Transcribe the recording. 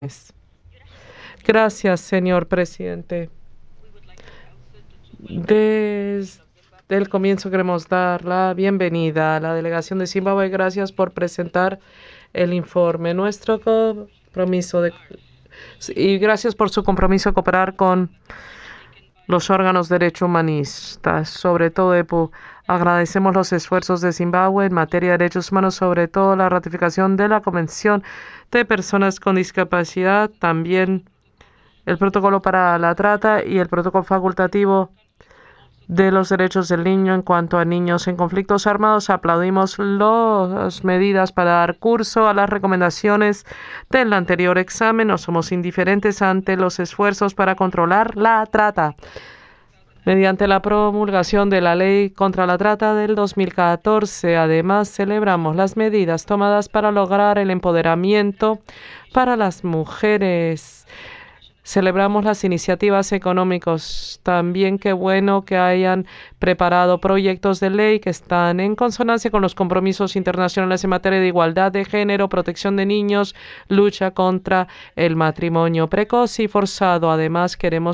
Gracias, señor presidente. Desde el comienzo queremos dar la bienvenida a la delegación de Zimbabue. Gracias por presentar el informe. Y gracias por su compromiso de cooperar con los órganos de derechos humanistas, sobre todo EPU. Agradecemos los esfuerzos de Zimbabue en materia de derechos humanos, sobre todo la ratificación de la Convención de Personas con Discapacidad, también el protocolo para la trata y el protocolo facultativo de los derechos del niño en cuanto a niños en conflictos armados. Aplaudimos las medidas para dar curso a las recomendaciones del anterior examen. No somos indiferentes ante los esfuerzos para controlar la trata. Mediante la promulgación de la Ley contra la Trata del 2014, además, celebramos las medidas tomadas para lograr el empoderamiento para las mujeres. Celebramos las iniciativas económicas. También qué bueno que hayan preparado proyectos de ley que están en consonancia con los compromisos internacionales en materia de igualdad de género, protección de niños, lucha contra el matrimonio precoz y forzado. Además, queremos